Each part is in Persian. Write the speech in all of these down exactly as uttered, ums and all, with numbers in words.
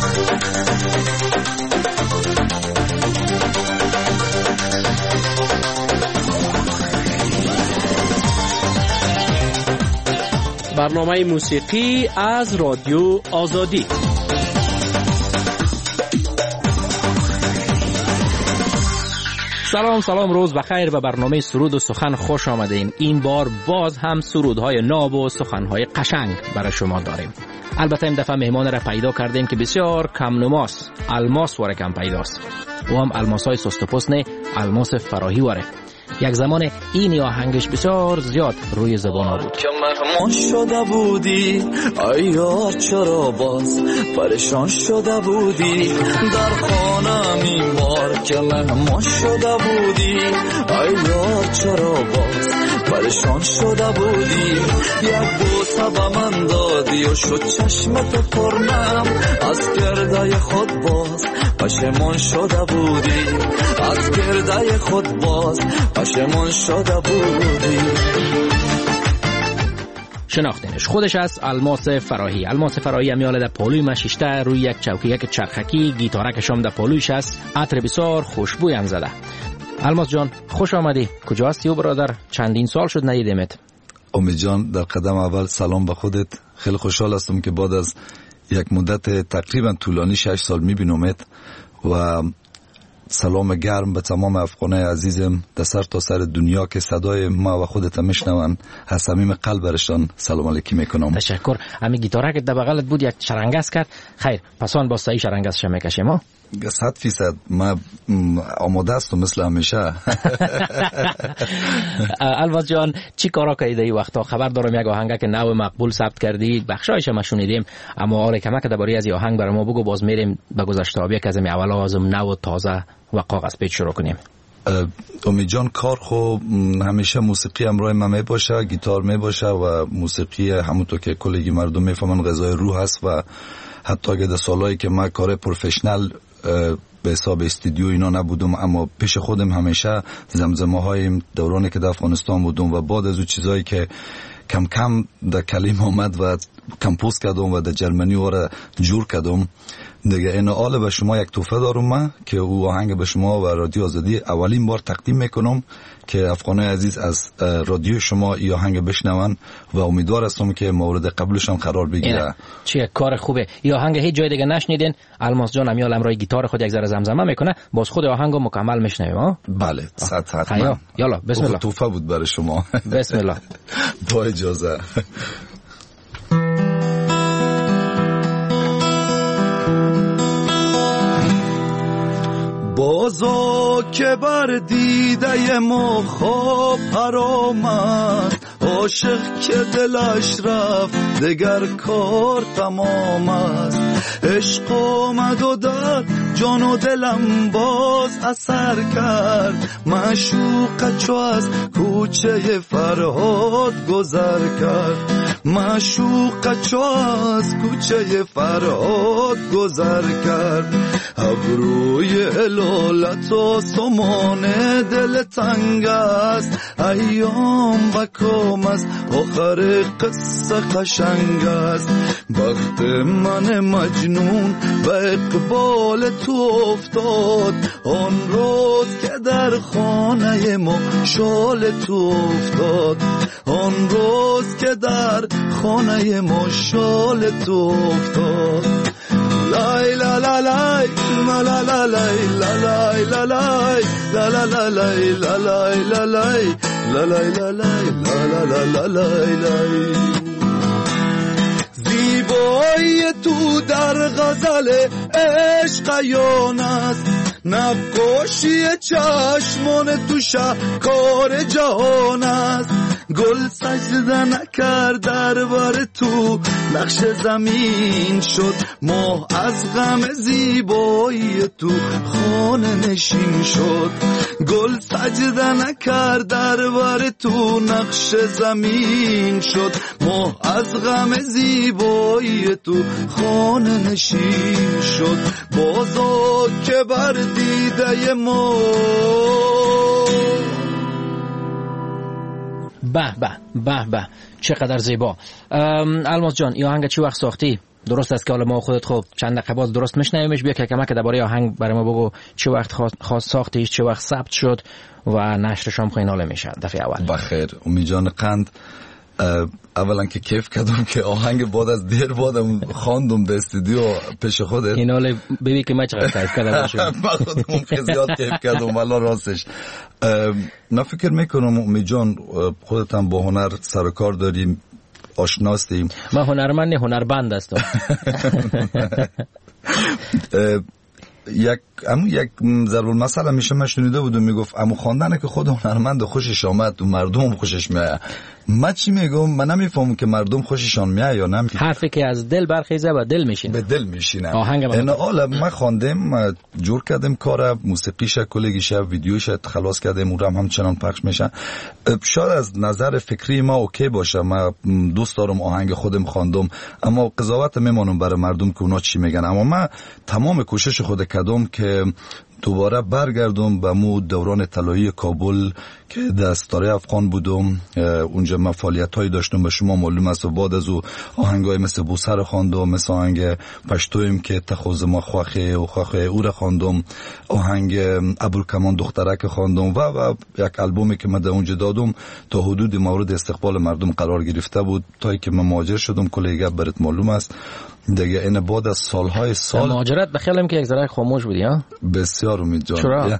برنامه موسیقی از رادیو آزادی. سلام سلام، روز بخیر. و برنامه سرود و سخن خوش آمدین. این بار باز هم سرودهای ناب و سخنهای قشنگ برای شما داریم. البته این دفعه مهمان را پیدا کردیم که بسیار کم نماست. الماس واره کم پیداست. و هم الماس های سست و پست نه، الماس فراهی واره. یک زمان این آهنگش بسیار زیاد روی زبان ها بود. که مهمان شده بودی ای یار، چرا باز پریشان شده بودی در خانم این بار؟ که مهمان شده بودی ای یار، چرا باز پریشان شده بودی؟ یک بوسه به من دادی و شد چشمت پرنم، از گرده خود باز پشیمان شده بودی، از گرده خود باز پشیمان شده بودی. شناختنش خودش از الماس فراهی. الماس فراهی امیاله در پالوی مشیشته روی یک چوکی یک چرخکی، گیتارکش هم در پالویش است. عطر بسیار خوشبوی هم زده. الماس جان خوش آمدی. کجا هستی و برادر؟ چندین سال شد ندیدمت. امید جان، در قدم اول سلام به خودت. خیلی خوشحال هستم که بعد از یک مدت تقریبا طولانی شش سال میبینمت و سلام گرم به تمام افغانای عزیزم در سر تا سر دنیا که صدای ما و خودت میشنون. از صمیم قلب برشان سلام علیکی میکنم. تشکر. همین گیتارک در بغلت بود یک شرنگس کرد. خیر، پس آن با صحیح شرنگس شما میکشیم ها. صد فیصد ما آماده هستم مثل همیشه. الواز جان، چی کارا کردی ای وقتا؟ خبر دارم یک آهنگ که نو مقبول ثبت کردی، بخشایش ما شنیدیم، اما آره کمک درباره از این آهنگ برای ما بگو، باز میریم به گذشته آبی که از می اول آزم نو تازه و کاغذ پیچ شروع کنیم. امید جان، کار خو همیشه موسیقی همراه من می باشه، گیتار می باشه و موسیقی همونطور که کلی مردم میفهمن غذای روح هست و حتی اگه در سالایی که من کار پروفشنال به حساب استودیو اینا نبودم، اما پیش خودم همیشه زمزمه های دورانی که در افغانستان بودم و بعد از اون چیزایی که کم کم در کلیم آمد و کمپوز کردم و در جرمنی واره جور کردم دیگه. این حال به شما یک تحفه دارم من که او آهنگ به شما و رادیو آزادی اولین بار تقدیم میکنم که افغانای عزیز از رادیو شما این آهنگ بشنون و امیدوار هستم که مورد قبولش هم قرار بگیره. چه کار خوبه. این آهنگ هیچ جای دیگه نشنیدین. الماس جان امیال امرای گیتار خود یک ذره زمزمه میکنه، باز خود آهنگو مکمل میشنویم ها. بله، صد حتما. یالا بسم الله. تحفه بود برای شما. بسم الله. با اجازه. بازا که بر دیده ما خواب آمد، عاشق که دلش رفت دگر کار تمام است. عشق آمد و در جان و دلم باز اثر کرد، معشوق چو از کوچه فرهاد گذر کرد، معشوق چو از کوچه فرهاد گذر کرد. ابروی لالت و سمان دل تنگ است، ایام و کام است آخر قصه قشنگ است. بخت من مجنون و اقبال تو افتاد، آن روز که در خانه ما شال تو افتاد، آن روز که در خانه ما شال تو افتاد. لای لا لا لای لا لا لا لای لا لای لا لای لا لا لا لای لا لای لا لای لا لای لا لای لا لا لا لای لای. زیبایی تو در غزل عشق عیان است، نقاشی چشمان تو شاهکار جهان است. گل سجده نکرد در بر تو نقش زمین شد، ماه از غم زیبایی تو خانه نشین شد. گل سجده نکرد در بر تو نقش زمین شد، ماه از غم زیبایی تو خانه نشین شد. بازا که بر دیده ما. به به به به چقدر زیبا. الماس جان، این آهنگ چی وقت ساختی؟ درست است که حالا ما خودت خب چند دقیقه باز درست میشنویمش. بیا که کمک درباره آهنگ برای ما بگو، چه وقت خواست ساختیش، چه وقت ثبت شد و نشرش هم خیلی ناله میشه دفعه اول. بخیر امید جان قند، اولا که کیف کردم که آهنگ بعد از دیر بعدم خواندم در استودیو پیش خودت. این حاله ببین که من چقدر کیف کردم باشم. من خودم خیلی زیاد کیف کردم والا راستش. من فکر میکنم امید جان خودت هم با هنر سر و کار داریم، آشناستیم. من هنرمند نه هنربند هستم. یک امو یک ضرب المثل میشه من شنیده بودم میگفت امو خواندن که خود هنرمند خوشش آمد و مردم خوشش میاد. من چی میگم؟ من نمیفهمم که مردم خوششان میاد یا نه. حرفی که از دل برخیزه و دل میشینه، به دل میشینه. آهنگ من حالا من خواندم، جور کردم کار موسیقیش کلیگیش ویدیوش خلاص کردم، اونم همچنان پخش میشه. شاید از نظر فکری ما اوکی باشه، من دوست دارم آهنگ خودم خواندم، اما قضاوت میمونم برای مردم که اونا چی میگن. اما من تمام کوشش خود کردم که دوباره برگردم به مو دوران طلایی کابل که در ستاره افغان بودم. اونجا من فعالیت‌هایی داشتم، به شما معلوم است، و بعد از او آهنگای مثل بوسر خواندم، مثل آهنگ پشتویم که تخوز ما خواخه و خواخه او را خواندم، آهنگ ابوالکمان دخترک خواندم و و یک آلبومی که من در اونجا دادم تا حدود مورد استقبال مردم قرار گرفته بود تا که من مهاجر شدم. کلیگا برات معلوم است دیگه. این بعد از سالهای سال مهاجرت بخیالم که یک ذره خاموش بودی ها؟ بسیار امید جان. چرا؟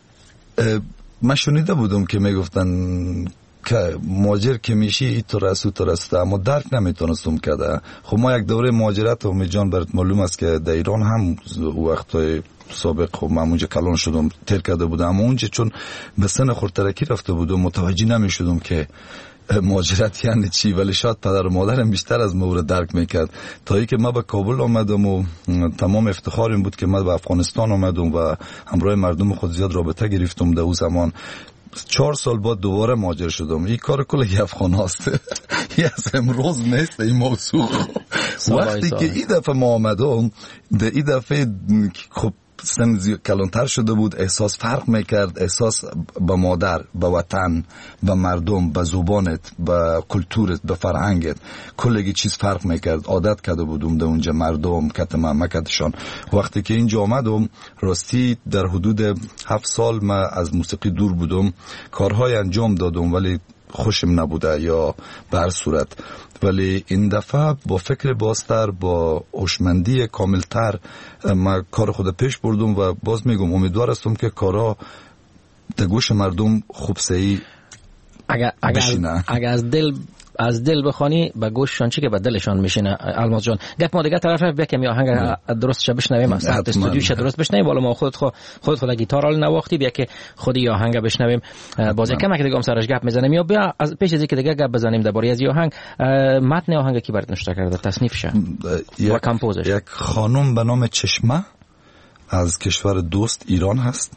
من شنیده بودم که میگفتن که مهاجر که میشی ای تو رسو تو رسته، اما درک نمیتونستم کرده. خب ما یک دوره مهاجرت امید جان برات معلوم است که در ایران هم وقتای سابق خب من اونجا کلان شدم تر کرده بودم، اما اونجا چون به سن خردترکی رفته بودم متوجه نمیشدم که مهاجرت یعنی چی، ولی شاید پدر و مادرم بیشتر از مورد درک میکرد. تا ای که من به کابل آمدم و تمام افتخارم بود که من به افغانستان آمدم و همراه مردم خود زیاد رابطه گرفتم. در اون زمان چهار سال بعد دوباره مهاجر شدم. این کار کلی افغان هاست. این از امروز نیست این موضوع. وقتی که این دفعه ما آمدم، در این دفعه خب سن کلانتر شده بود، احساس فرق میکرد، احساس به مادر، به وطن، به مردم، به زبانت، به کلتورت، به فرهنگت، کلگی چیز فرق میکرد. عادت کرده بودم در اونجا مردم کتم مکتشان. وقتی که اینجا آمدم راستی در حدود هفت سال من از موسیقی دور بودم، کارهای انجام دادم ولی خوشم نبوده یا به هر صورت. ولی این دفعه با فکر بازتر، با هوشمندی کاملتر من کار خود پیش بردم و باز میگم امیدوار هستم که کارا در گوش مردم خوب سعی اگر اگر اگر از دل از دل بخوانی به گوششان چی که به دلشان میشینه. الماس جان گپ ما دیگه طرف بیا که می آهنگ درست شه بشنویم، از استودیو شه درست بشنویم. والا ما خود خود خود خود گیتار حال نواختی، بیا که خودی آهنگ بشنویم. باز کم که دیگه هم سرش گپ میزنیم یا بیا از پیش از اینکه دیگه گپ بزنیم درباره از آهنگ. متن آهنگ کی برات نوشته کرده، تصنیف شه و کمپوزش؟ یک خانم به نام چشمه از کشور دوست ایران هست.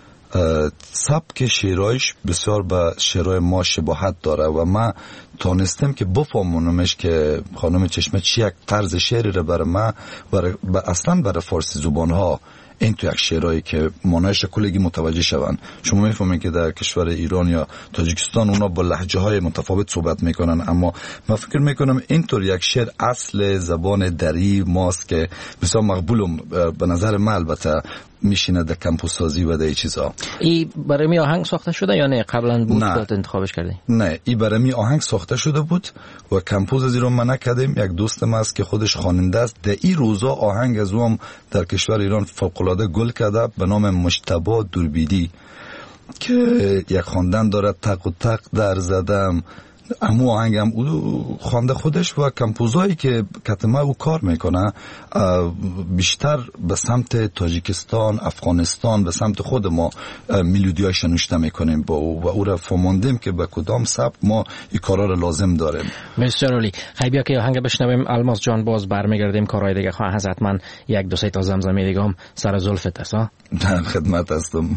سبک شعرهایش بسیار به شعرهای ما شباهت داره و من تانستم که بفهمونمش که خانم چشمه چی یک طرز شعری رو برای من برای اصلا برای فارسی زبان ها این تو یک شعرهایی که معنایش کلگی متوجه شون. شما میفهمین که در کشور ایران یا تاجیکستان اونا با لهجه های متفاوت صحبت میکنن، اما من فکر میکنم اینطور یک شعر اصل زبان دری ماست که بسیار مقبولم به نظر من. البته میشینه در کمپوز سازی و در این چیزا. ای برای می آهنگ ساخته شده یا نه قبلا بود که انتخابش کردی؟ نه، ای برای می آهنگ ساخته شده بود و کمپوز از ایران من نکردیم. یک دوستم است که خودش خواننده است، در این روزا آهنگ از اون در کشور ایران فوق‌العاده گل کرده به نام مجتبی دوربیدی که یک خواندن دارد تق و تق در زدم. امو آهنگم او خوانده خودش و کمپوزایی که کتمه او کار میکنه بیشتر به سمت تاجیکستان، افغانستان، به سمت خود ما میلودی‌های شنوشته میکنیم با او و او را فهمیدیم که به کدام سبک ما این کارا را لازم داریم. بسیار عالی. خیلی بیا که آهنگ بشنویم. الماس جان باز برمیگردیم کارهای دیگه خواه از حتما یک دو سه تا زمزمه دیگه هم سر زلفت است ها. در خدمت هستم.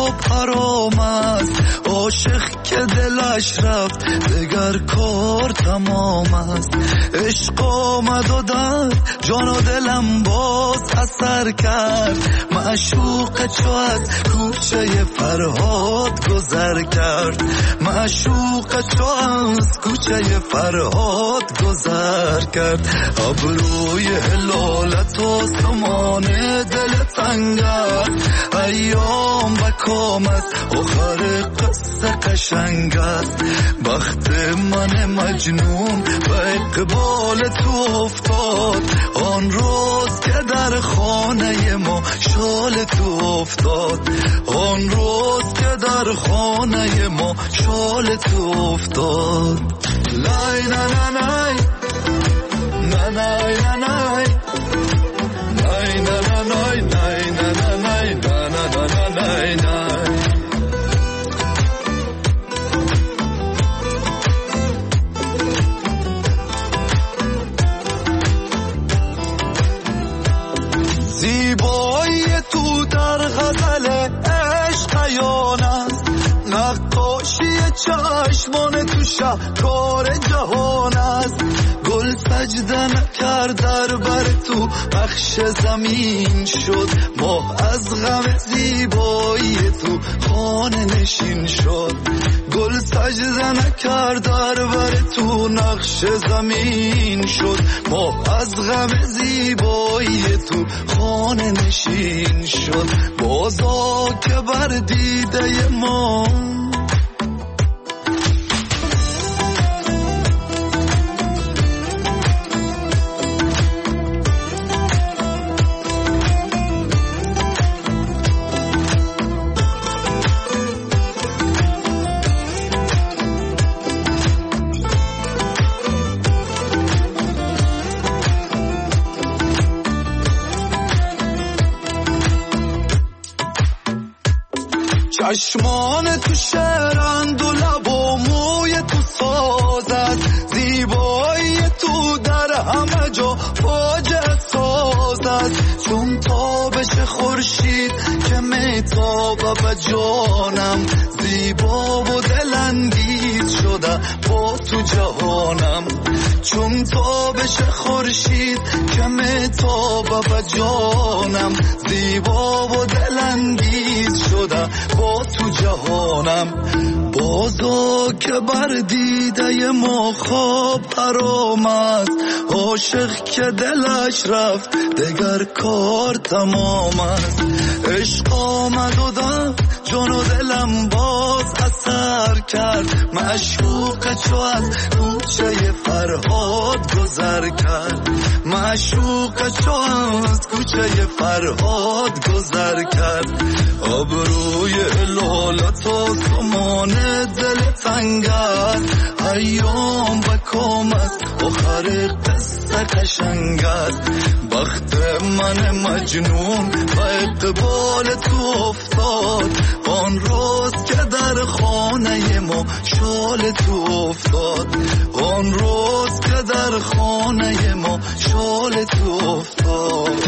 حرام است، عاشق که دلش رفت دگر کار تمام است. عشق آمد و در جان و دلم باز اثر کرد، معشوق چو از کوچه فرهاد گذر کرد، معشوق چو از کوچه فرهاد گذر کرد. ابروی هلالت و سمان دل تنگ است، ایام و کام است، آخر قصه قشنگ است. بخت من مجنون و اقبال تو افتاد، آن روز که در خانه ما شال تو افتاد، آن روز که در خانه ما شال تو افتاد. لای نه نه نه نه نه نه نه نه نه نه نه نه. زیبایی تو در غزل عشق عیان است، نقاشی چشمان تو شهکار جهان است. گل سجده نکرد در بر تو بخش زمین شد، ماه از غم زیبایی تو خانه نشین شد. گل سجده نکرد در بر تو نقش زمین شد، ماه از غم زیبایی تو خانه نشین شد. بازا که بر دیده ما چشمان تو شرند و لب و موی تو سازد، زیبایی تو در همه جا فاجعه سازد. چون تابش خورشید که میتابه به جانم، زیبا و دلانگیز شده با تو جهانم. چون تابش خورشید که میتابه به جانم، زیبا و دلانگیز شده با تو جهانم. بازا که بر دیده ما خواب حرام است، عاشق که دلش رفت دگر کار تمام است. عشق آمد و در جان و دلم باز اثر کرد، معشوق چو از کوچه فرهاد گذر کرد، معشوق چو از کوچه فرهاد گذر کرد. ابروی لالت و سمان دل تنگ است، ایام و کام است، آخر قصه قشنگ است. بخت من مجنون و اقبال تو افتاد، آن روز که در خانه ما شال تو افتاد، آن روز که در خانه ما شال تو افتاد.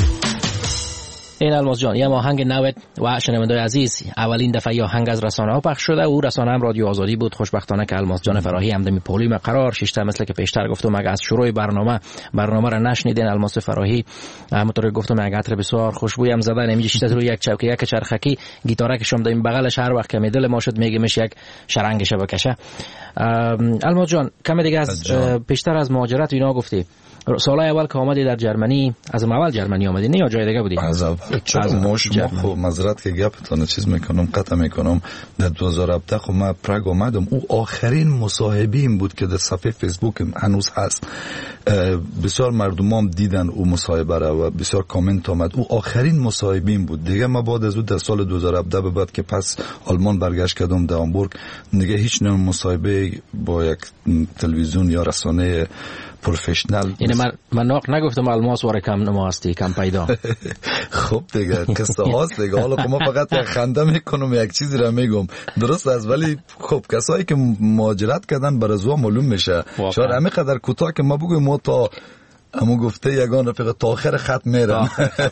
این الماس جان، یه آهنگ نوت و شنوندای عزیز، اولین دفعه یه آهنگ از رسانه ها پخش شده. او رسانه هم رادیو آزادی بود. خوشبختانه که الماس جان فراهی همدمی پولی مقرار ششته، مثل که پیشتر گفتم اگه از شروع برنامه برنامه را نشنیدین، الماس فراهی همونطور گفتم اگه عطر بسیار خوشبوی هم زدن، نمیشه شیشته رو یک چوکه یک چرخکی گیتاره که شما داریم بغلش، هر وقت که می دل ما شد میگه میشه یک شرنگش بکشه. الماس جان کم دیگه از پیشتر از مهاجرت اینا گفتی، سالهای اول که آمدی در جرمنی، از اول جرمنی آمدی نه یا جای دیگه بودی؟ از اول. چرا ماش ما خب معذرت که گپتون چیز میکنم قطع میکنم، در دو هزار و هفده خب من پراگ آمدم. او آخرین مصاحبیم بود که در صفحه فیسبوک هنوز هست، بسیار مردمام دیدن او مصاحبه را و بسیار کامنت آمد. او آخرین مصاحبیم بود دیگه. ما بعد از او در سال دو هزار و هفده به بعد که پس آلمان برگشت کردم در هامبورگ، دیگه هیچ نوع مصاحبه با یک تلویزیون یا رسانه پروفشنال. یعنی من من ناق نگفتم الماس واره کم نماستی کم پیدا. خب دیگه قصه هاست دیگه. حالا که ما فقط یک خنده میکنم یک چیزی را میگم درست است، ولی خب کسایی که مهاجرت کردن برای زوا معلوم میشه. شاید همین قدر کوتاه که ما بگویم ما تا اما گفته یگان رفیق تا آخر خط میرم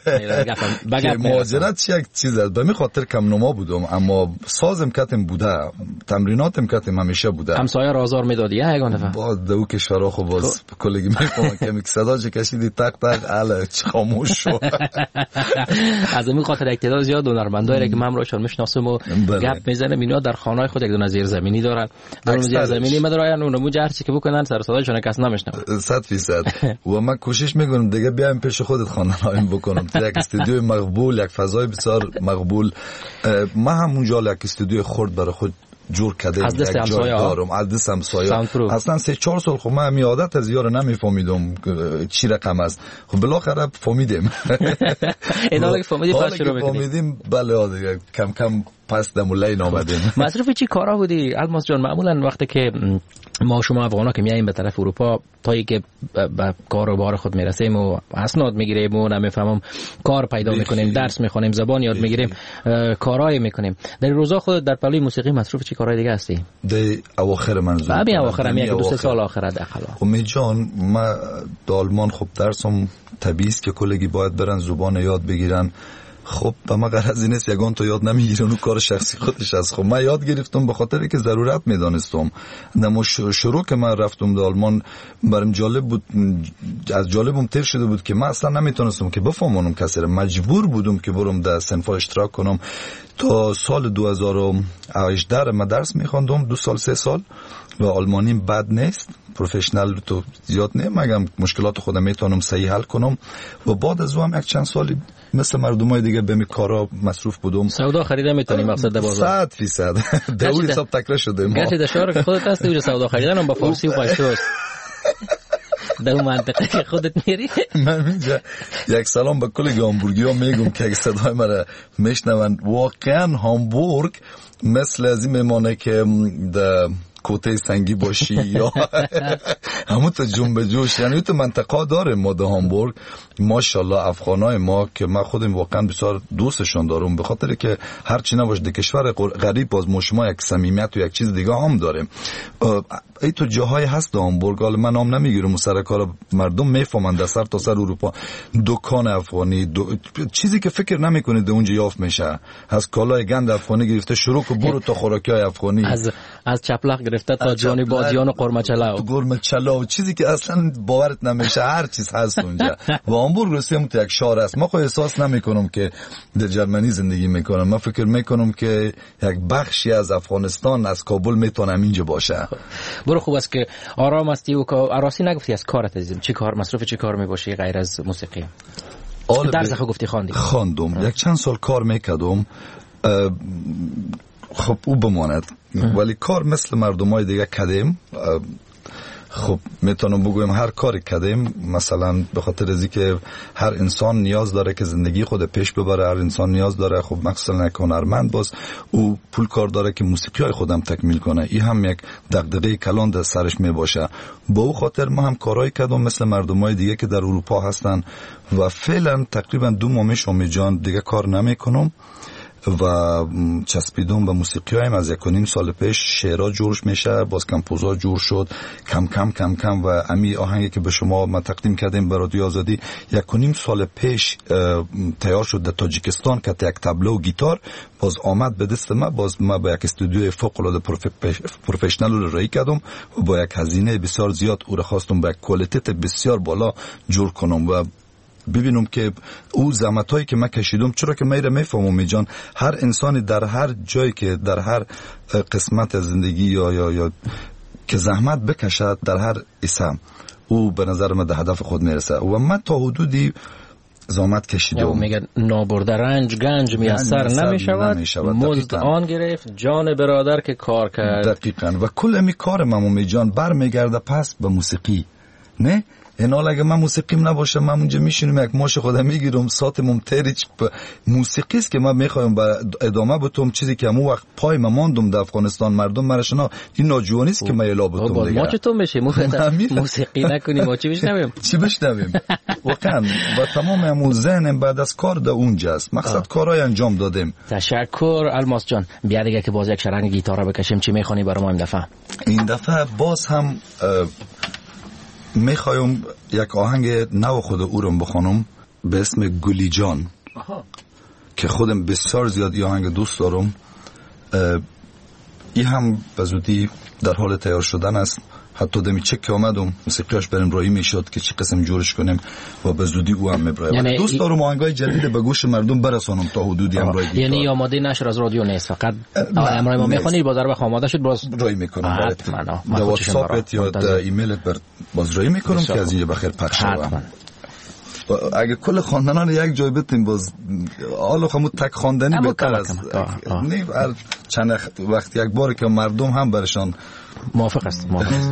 که مهاجرت چی یک چیز است. به می خاطر کم نما بودم اما سازم کتم بوده، تمریناتم کتم همیشه بوده. همسایه را آزار میدادی یگان دفعه؟ باز دو کشورها خب باز کلگی میفهمم که میک صدا چه کشیدی تق تق اله خاموش شو. از این خاطر اقتدار زیاد هنرمندایی که من امروزشون میشناسم و گپ میزنم اینا در خانه‌های خود یک دونه زیر زمینی دارن. در زیر زمینی مدارن اون نمو هر چی که بکنن سر صداشون کس نمیشنوه. صد درصد. و من کوشش میکنم دیگه بیایم پیش خودت خانه‌هایم بکنم. یک استودیوی مقبول، یک فضای بسیار مقبول. ما هم اونجا یک استودیوی خرد برای خود جور کردیم. از دست همسایه دارم، از دست همسایه. اصلا سه چهار سال خب من می عادت از یارو نمیفهمیدم چی رقم است. خب بالاخره فهمیدیم. اینا که فهمیدیم پس شروع می‌کنیم. فهمیدیم بله دیگه کم کم پس دمولین آمدیم. مصرف چی کارا بودی الماس جان؟ معمولا وقتی که ما شما افغانا که میاییم به طرف اروپا تا اینکه به کار و بار خود میرسیم و اسناد میگیریم و نمیفهمم کار پیدا میکنیم، درس میخونیم، زبان یاد میگیریم، کارهای میکنیم. در روزا خود در پلوی موسیقی مصروف چی کارهای دیگه هستی؟ در اواخر منظور همین اواخر هم یک دو سه سال آخر داخل. امید جان ما در آلمان خب درسم طبیعی است که کلگی باید برن زبان یاد بگیرن. خب به ما غرضی نیست یگان تو یاد نمیگیرن و کار شخصی خودش است. خب من یاد گرفتم به خاطر که ضرورت میدانستم. اما شروع که من رفتم در آلمان برام جالب بود، از جالبم تیر شده بود که من اصلا نمیتونستم که بفهمم کسی را. مجبور بودم که برم در صنفا اشتراک کنم. تا سال دو هزار و هجده من درس میخواندم، دو سال سه سال و آلمانیم بد نیست، پروفشنال تو زیاد نه، مگم مشکلات خودم میتونم صحیح حل کنم. و بعد از اون یک چند سالی مثل مردمای دیگه به می کارا مصروف بودم. سودا خریده میتونیم مقصد در بازار صد درصد دو حساب تکرار شده. ما گرچه در شهر خودت هستی اونجا سودا خریدن هم با فارسی و پشتوست در اون منطقه که خودت میری. من اینجا یک سلام به کل هامبورگی ها میگم که اگه صدای مرا میشنون، واقعا هامبورگ مثل از این میمانه که در کوته سنگی باشی یا همون تا جنب جوش، یعنی تو منطقه داره ما در هامبورگ. ماشاءالله افغانای ما که من خودم واقعا بسیار دوستشون دارم، به خاطر که هر چی نباشه در کشور غریب باز ما شما یک صمیمیت و یک چیز دیگه هم داریم. ای تو جاهای هست در هامبورگ، حالا من نام نمیگیرم، سر کار مردم میفهمن در سر تا سر اروپا دکان افغانی دو... چیزی که فکر نمیکنید در اونجا یافت میشه. از کالای گند افغانی گرفته شروع که برو تا خوراکیای افغانی، از از چپلق گرفته تا جانی بادیان و قرمچلا و قرمچلا و چیزی که اصلا باورت نمیشه، هر چیز هست اونجا. و هامبورگ رسیم تو یک شهر است. ما خو احساس نمیکنم که در جرمنی زندگی میکنم، من فکر میکنم که یک بخشی از افغانستان از کابل میتونم اینجا باشه. برو خوب است که آرام هستی و آراسی نگفتی از کارت عزیزم. چی کار مصروف چی کار میباشی غیر از موسیقی؟ درس خو گفتی خواندی؟ خواندم، یک چند سال کار میکردم. خب او بماند ولی کار مثل مردمای دیگه کردیم. خب میتونم بگویم هر کاری کردیم، مثلا به خاطر از اینکه هر انسان نیاز داره که زندگی خود پیش ببره، هر انسان نیاز داره خب مثلا یک هنرمند باز او پول کار داره که موسیقی های خودم تکمیل کنه. این هم یک دغدغه کلان در سرش می باشه. با او خاطر ما هم کارهای کردم مثل مردمای دیگه که در اروپا هستن و فعلا تقریبا دو ماه میشم جان دیگه کار نمیکنم و چسبیدم به موسیقی هایم. از یک و نیم سال پیش شعرها جورش میشه، باز کمپوزها جور شد کم کم کم کم و امی آهنگی که به شما ما تقدیم کردیم به رادیو آزادی یک و نیم سال پیش تیار شد در تاجیکستان که یک تبله و گیتار باز آمد به دست ما. باز ما با یک استودیوی فوق العاده پروفشنال رو رای کردم و با یک هزینه بسیار زیاد او را خواستم با یک کوالیته بسیار بالا جور کنم و ببینم که او زحمتایی که من کشیدم، چرا که من میفهمم می جان هر انسانی در هر جایی که در هر قسمت از زندگی یا یا یا که زحمت بکشد در هر اسم او به نظر من به هدف خود میرسه و من تا حدودی زحمت کشیدم. میگه نابرده رنج گنج میسر نمیشود، مزد آن گرفت جان برادر که کار کرد. دقیقاً. و کل می کار من می جان برمیگرده پس به موسیقی. نه این حال اگه من موسیقیم نباشه من اونجا میشینم یک ماش خودم میگیرم ساعتم تریچ موسیقی است که من میخوایم با ادامه بتم چیزی که همون وقت پای من ماندم در افغانستان مردم مرشنا این ناجوانی است که من الا بتم دیگه. ما چطور میشه موسیقی نکنیم ما چی بشنویم چی بشنویم واقعا و تمام همون ذهنم بعد از کار در اونجاست. مقصد کارهای انجام دادیم. تشکر الماس جان. بیا دیگه که باز یک شرنگ گیتار بکشیم. چی میخونی برای ما این دفعه؟ این دفعه باز هم میخوایم یک آهنگ نو خود او رو بخونم به اسم گلی جان که خودم بسیار زیاد این آهنگ دوست دارم. این هم به زودی در حال تیار شدن است. حتی دمی چک که آمدم موسیقیاش بریم رایی میشد که چی قسم جورش کنیم و به زودی او هم میبرایم. یعنی دوست دارم آهنگای جدید به گوش مردم برسانم تا حدودی هم رایی. یعنی آماده نشر از رادیو نیست، فقط امروز ما میخونید بازار بخ آماده شد باز رایی میکنم. در واتساپت یا در ایمیلت بر باز رایی میکنم که از اینجا بخیر پخش شوم. اگه کل خواندنان یک جای بتیم باز حالا خمود تک خواندنی بهتر از نه چند وقت یک بار که مردم هم برشان موافق است. موافق است.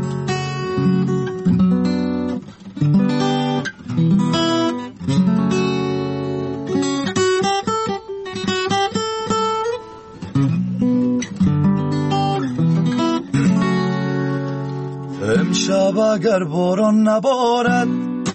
امشب اگر باران نبارد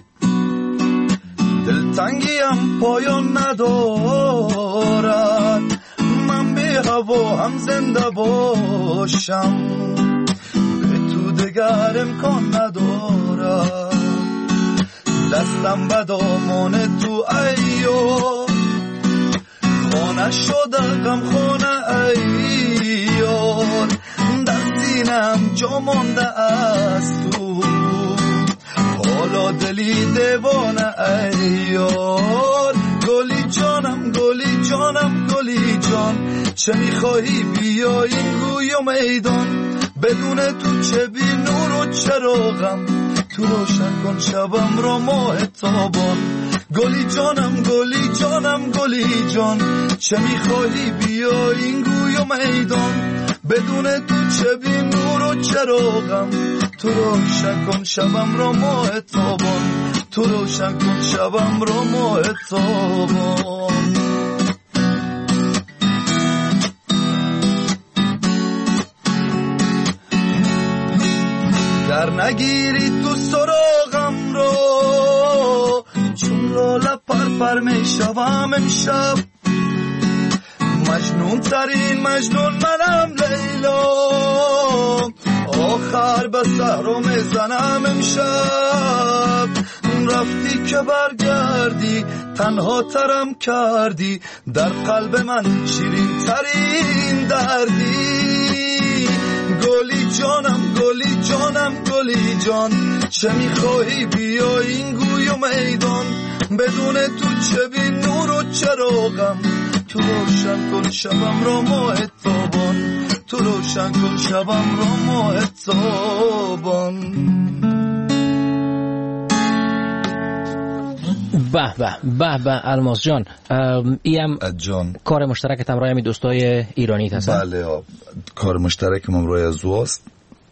دلتنگیم پایان ندارد، من به هوا هم زنده باشم به تو دگر امکان ندارد. دستم به دامان تو ایار خانه شده غم خانه ایار، در سینم جا مانده است تو حالا دلی دیوانه ایار. گلی جانم گلی جانم گلی جان چه میخواهی بیا این گوی و میدان، بدون تو چه بی نور و چراغم تو روشن کن شبم را ماه تابان. گلی جانم گلی جانم گلی جان چه میخواهی بیا این گوی و میدان، بدون تو چه بی نور و چراغم تو روشن کن شبم را ماه تابان، تو روشن کن شبم را ماه تابان. گر نگیری تو سراغم رو چون لاله پر پر می شوم امشب، مجنون ترین مجنون منم لیلا، آخر به صحرا میزنم امشب. رفتی که برگردی تنها ترم کردی، در قلب من شیرین ترین دردی. گلی جانم گلی جانم گلی جان چه میخواهی بیا این گوی و میدان، بدون تو چه بی نور و چراغم تو روشن کن شبم را ماه تابان، تو روشن کن شبم را ماه تابان. به به به به الماس جان، ایم جان کار مشترک همراه می دوستای ایرانی هست. بله ها. کار مشترک همراه از واست.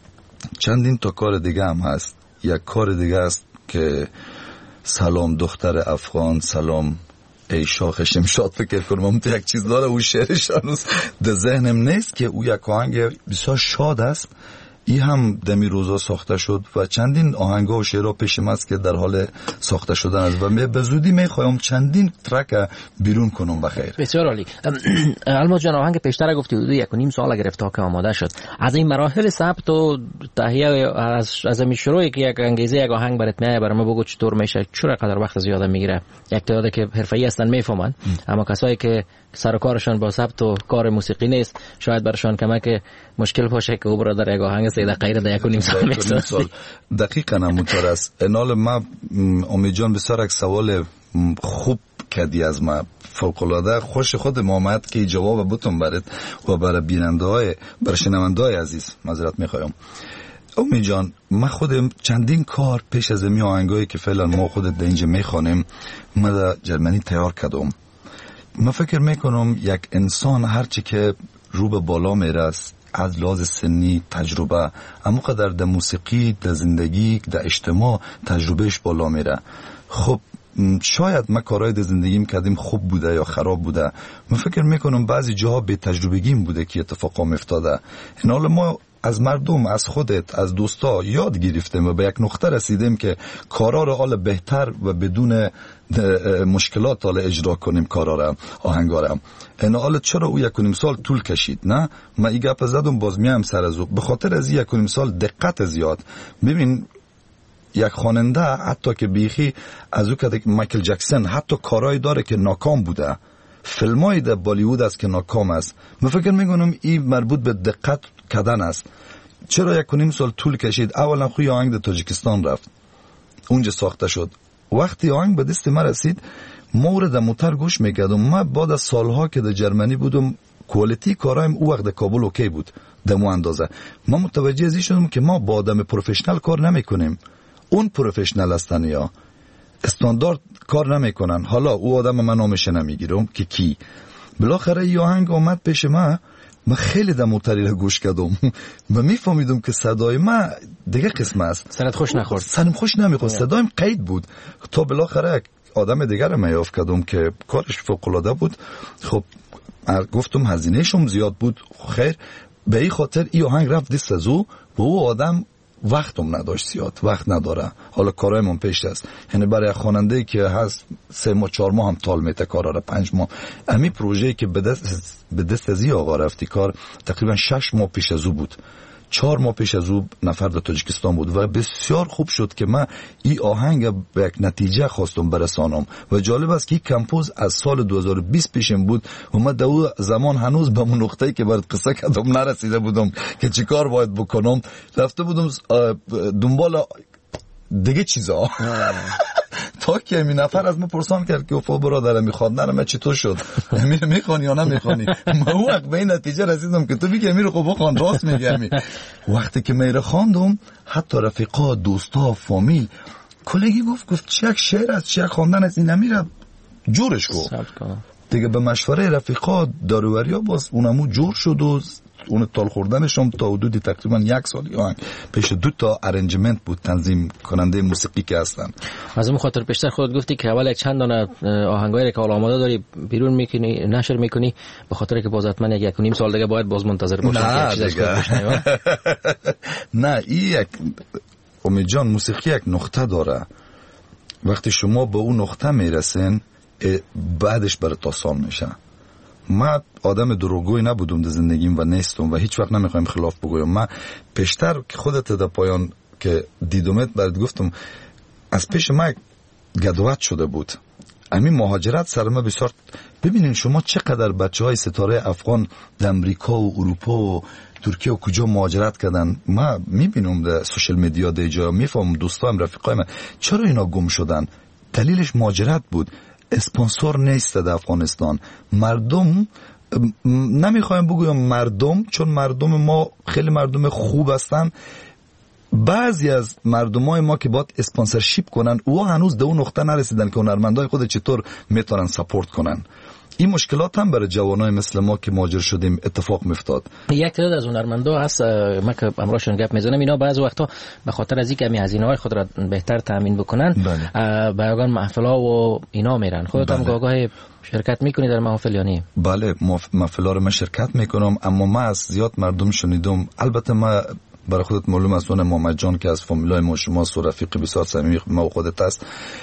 چندین تا کار دیگه هم هست. یک کار دیگه است که سلام دختر افغان سلام ای شاخ شمشاد فکر کنم هم تو یک چیز داره او شعرش هنوز در ذهنم نیست که او یک آهنگ بسیار شاد است. این هم دمی روزا ساخته شد و چندین آهنگا و شعرها پیشم است که در حال ساخته شدن است و به زودی میخوایم چندین ترک بیرون کنم بخیر. بسیار عالی. الماس جان آهنگ پیشتر گفتی حدود یک و نیم سال گرفت تا که آماده شد. از این مراحل ثبت و تهیه از از این شروعی که یک انگیزه یک آهنگ برات میاد برام بگو چطور میشه، چرا قدر وقت زیاد میگیره؟ یک تعدادی که حرفه‌ای هستن میفهمن، اما کسایی که سر و کارشان با ثبت و کار موسیقی نیست شاید برشان کمک مشکل باشه که او برادر یک آهنگ سه دقیقه در یک و نیم سال میسازه. دقیقاً همونطور است. انال ما امید جان بسیار یک سوال خوب کردی از ما، فوق‌العاده خوش خود آمد که جواب بتون برات و برای بیننده‌های برای شنونده‌های عزیز معذرت می‌خوام. امید جان ما خودم چندین کار پیش از این آهنگایی که فعلا ما خودت در اینجا می‌خوانیم ما در جرمنی تیار کردم. من فکر میکنم یک انسان هرچی که رو به بالا میره از لحاظ سنی تجربه اما قدر در موسیقی در زندگی در اجتماع تجربهش بالا میره. خب شاید ما کارهای در زندگیم کردیم خوب بوده یا خراب بوده، من فکر میکنم بعضی جاها به تجربگیم بوده که اتفاقا میفتاده. این حال ما از مردم از خودت از دوستا یاد گرفتیم و به یک نقطه رسیدیم که کارا رو حالا بهتر و بدون مشکلات حالا اجرا کنیم کارا رو آهنگا رو. این حالا چرا او یک و نیم سال طول کشید؟ نه من این گپ زدم باز میام سر از او به خاطر از یک و نیم سال دقت زیاد. ببین یک خواننده حتی که بیخی از او که مایکل جکسون حتی کارهای داره که ناکام بوده، فیلمای در بالیوود است که ناکام است. من فکر میکنم این مربوط به دقت کردن است. چرا یک و نیم سال طول کشید؟ اولا خوی آهنگ در تاجیکستان رفت، اونجا ساخته شد. وقتی آهنگ به دست ما رسید مورد موتر گوش میکردم. ما بعد از سالها که در جرمنی بودم کوالیتی کارایم او وقت در کابل اوکی بود در مو اندازه. ما متوجه ازی شدم که ما با آدم پروفشنال کار نمیکنیم، اون پروفشنال هستن یا استاندارد کار نمیکنن. حالا او آدم من نامش نمیگیرم که کی. بالاخره این آهنگ اومد پیش ما، من خیلی در موتری را گوش کردم و میفهمیدم که صدای ما دیگه قسم است. سرت خوش نخورد؟ سرم خوش نمیخورد، صدایم قید بود. تا بالاخره آدم دیگر را میافت کردم که کارش فوق العاده بود. خب گفتم هزینه شم زیاد بود، خیر به این خاطر این آهنگ رفت دست از او و او آدم وقتم نداشت، زیاد وقت نداره. حالا کارایمون پیش است، یعنی برای خواننده که هست سه ماه چهار ماه هم طول میته کارا را، پنج ماه. امی پروژه‌ای که به دست به دست از این آقا رفتی کار تقریبا شش ماه پیش از او بود، چهار ماه پیش از او نفر در تاجیکستان بود و بسیار خوب شد که من این آهنگ به یک نتیجه خواستم برسانم. و جالب است که این کمپوز از سال دو هزار و بیست پیشم بود و من در اون زمان هنوز به اون نقطه‌ای که برات قصه کردم نرسیده بودم که چی کار باید بکنم. رفته بودم دنبال دیگه چیزا تا که می نفر از من پرسان کرد که افا برادرم میخواد نرم چطور شد، امیر میخوانی یا نمیخوانی؟ من وقت به این نتیجه رسیدم که تو بگی امیر خب بخوان، راست میگی. وقتی که میره خواندم حتی رفیقا دوستا فامیل کلگی گفت گفت چه یک شعر است، چه یک خواندن است، این امیر جورش گفت دیگه. به مشوره رفیقا دارووریا باز اونمو جور شد و اون تال خوردنشم تا حدودی تقریبا یک سال آهنگ پیش دو تا ارنجمنت بود، تنظیم کننده موسیقی که هستن. از اون خاطر پیشتر خودت گفتی که اول یک چند دانه آهنگایی که حالا آماده داری بیرون میکنی نشر میکنی، به خاطر که باز حتما یک یک و نیم سال دیگه باید باز منتظر باشی نه که چیزی نه این یک امید جان موسیقی یک نقطه داره. وقتی شما به اون نقطه میرسین بعدش برات آسان میشه. من آدم دروغگوی نبودم در زندگیم و نیستم و هیچ وقت نمیخوایم خلاف بگویم. من پیشتر که خودت در پایان که دیدمت برات گفتم از پیش من گدوات شده بود. همین مهاجرت سر ما بسیار. ببینین شما چقدر بچه های ستاره افغان در امریکا و اروپا و ترکیه و کجا مهاجرت کردن. ما میبینم در سوشل میدیا در جا، میفهم دوستایم رفیقای من چرا اینا گم شدن. دلیلش مهاجرت بود. اسپانسور نیست در افغانستان. مردم، نمیخوایم بگویم مردم چون مردم ما خیلی مردم خوب هستن، بعضی از مردمای ما که باید اسپانسرشیپ کنن او هنوز به اون نقطه نرسیدن که هنرمندای خود چطور میتونن سپورت کنن. این مشکلات هم برای جوانای مثل ما که مهاجر شدیم اتفاق میافتاد. یک تعداد از هنرمندا هست ما که امروزشون گپ میزنم، اینا بعضی وقتا به خاطر از اینکه همی هزینه‌های خود را بهتر تامین بکنن به محفل‌ها و اینا میرن. خودت هم گاهگاه شرکت میکنی در محافل یا نه؟ بله محفل‌ها رو من شرکت میکنم، اما من از زیاد مردم شنیدم. البته ما برای خودت معلوم است اون محمد جان که از فامیلای ما شما و رفیق بسیار صمیمی ما و خودت است.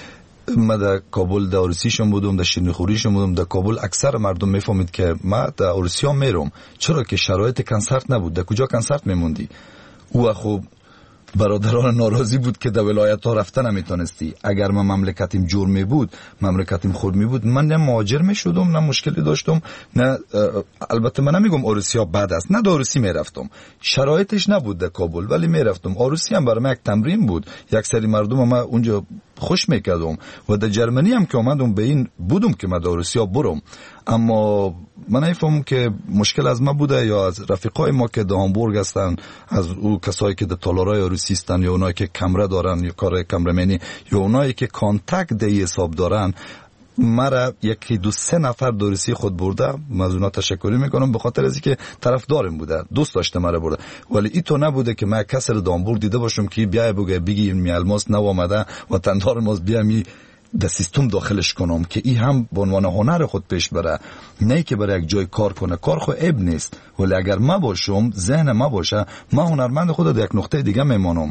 من در کابل در عروسیشون بودم، در شیرینیخوریشون بودم. در کابل اکثر مردم میفهمید که من در عروسیام میرم، چرا که شرایط کنسرت نبود. در کجا کنسرت میموندی؟ او خب برادران ناراضی بود که در ولایت ها رفتن نمیتونستی. اگر من مملکتیم جور می بود، مملکتیم خود می بود، من نه مهاجر می شدم نه مشکلی داشتم. نه البته من نمیگم عروسیا بد است، نه در عروسی می رفتم، شرایطش نبود در کابل ولی می رفتم. عروسی هم برای من یک تمرین بود، یک سری مردم ما اونجا خوش میکردم و در جرمنی هم که اومدم به این بودم که من در عروسیا برم. اما من نمیفهمم که مشکل از ما بوده یا از رفیقای ما که در هامبورگ هستن، از او کسایی که در تالارای عروسی هستن یا اونایی که کمره دارن یا کار کمرمنی یا اونایی که کانتاکت دی حساب دارن. مرا یکی دو سه نفر دورسی خود برده، من از اونا تشکری میکنم به خاطر از اینکه طرفدارم بوده، دوست داشته مرا برده. ولی این تو نبوده که من کسر دامبورگ دیده باشم که بیا بگه بگی می الماس نو آمده و تندار ماس بیا می در سیستم داخلش کنم که این هم به عنوان هنر خود پیش بره، نه که برای یک جای کار کنه. کار خود عیب نیست، ولی اگر ما باشم ذهن ما باشه، ما هنرمند خود در یک نقطه دیگه میمانم.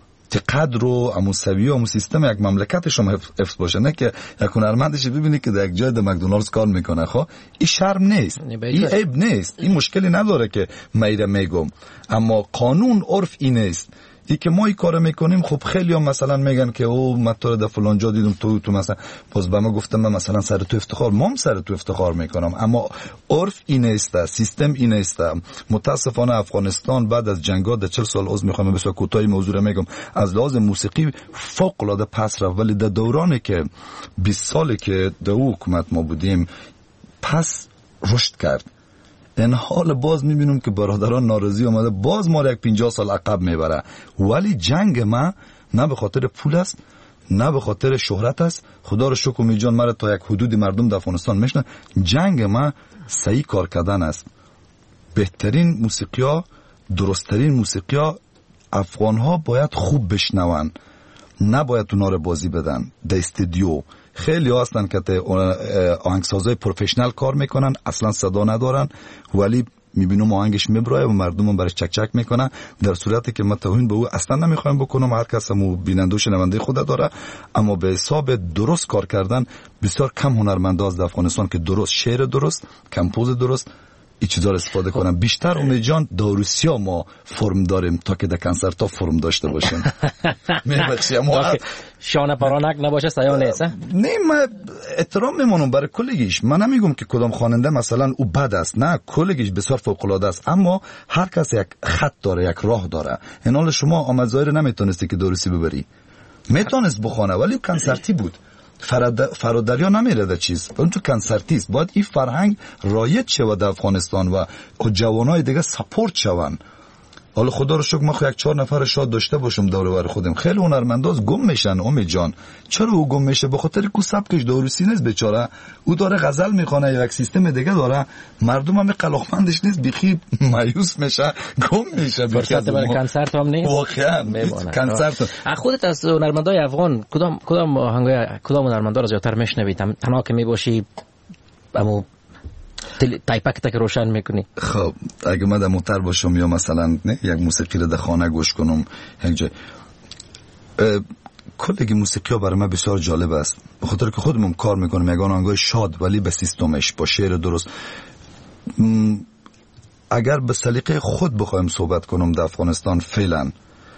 قدر و امو سویه و امو سیستم یک مملکت شما حفظ باشه، نه که یک هنرمندش ببینی که در یک جای در مکدونالدز کار میکنه. خب این شرم نیست، این عیب نیست، این مشکلی نداره که میره میگم. اما قانون عرف این نیست. ای که ما این کار میکنیم خب خیلی هم مثلا میگن که او من تو در فلان جا دیدم تو تو مثلا باز به ما گفتم من مثلا سر تو افتخار، ما هم سر تو افتخار میکنم، اما عرف این است، سیستم این است. متاسفانه افغانستان بعد از جنگ‌ها در چهل سال عذر میخوام بسیار کوتاهی موضوع رو میگم، از لحاظ موسیقی فوق العاده پس رفت، ولی در دورانی که بیست سالی که در حکومت ما بودیم پس رشد کرد. این حال باز میبینم که برادران ناراضی آمده، باز ما یک پنجاه سال عقب میبره. ولی جنگ ما نه به خاطر پول است نه به خاطر شهرت است. خدا رو شکر می جان مرا تا یک حدودی مردم در افغانستان میشنن. جنگ ما صحیح کار کردن است. بهترین موسیقیا، درستترین موسیقیا افغان ها باید خوب بشنون، نباید اونا رو بازی بدن در استودیو. خیلی ها هستن که آهنگسازای پروفشنال کار میکنن، اصلا صدا ندارن، ولی میبینم آهنگش میبرای و مردم هم برش چک چک میکنن، در صورتی که من توهین به او اصلا نمیخوایم بکنم. هر کس هم بیننده و شنونده خود داره، اما به حساب درست کار کردن بسیار کم هنرمندا از افغانستان که درست شعر درست، کمپوز درست این چیزا رو استفاده کنم. بیشتر امید جان داروسیا ما فرم داریم تا که در کنسرت ها فرم داشته باشیم. میبخشی اما شانه پرانک نباشه سیا نیست. نه من احترام میمونم برای کلگیش. من نمیگم که کدام خواننده مثلا او بد است، نه کلگیش بسیار فوق العاده است، اما هر کس یک خط داره، یک راه داره. این حال شما آمد ظاهر نمیتونستی که داروسی ببری، میتونست بخونه ولی کنسرتی بود. فرادریا نمیره در چیز، اون تو کنسرتی است. باید این فرهنگ رایج شود در افغانستان و جوانای دیگه سپورت شون. حالا خدا رو شکر ما خو یک چهار نفر شاد داشته باشم دور و بر خودم. خیلی هنرمنداز گم میشن امید جان. چرا او گم میشه؟ به خاطر کو سبکش داروسی نیست بیچاره. او داره غزل میخونه، یک سیستم دیگه داره، مردم هم قلاقمندش نیست، بیخی مایوس میشه، گم میشه. فرصت برای کنسرت هم نیست واقعا. کنسرت خودت از هنرمندای افغان کدام کدام آهنگای کدام هنرمندا رو زیاتر میشنوید؟ تنها که میباشی اما تایپک تک روشن میکنی؟ خب اگه من در موتر باشم یا مثلا نه یک موسیقی رو در خانه گوش کنم یک جای، کلگی موسیقی ها برای من بسیار جالب است، به خاطر که خودمون کار میکنم یک آهنگای شاد ولی به سیستمش با شعر درست. اگر به سلیقه خود بخوایم صحبت کنم در افغانستان فعلا،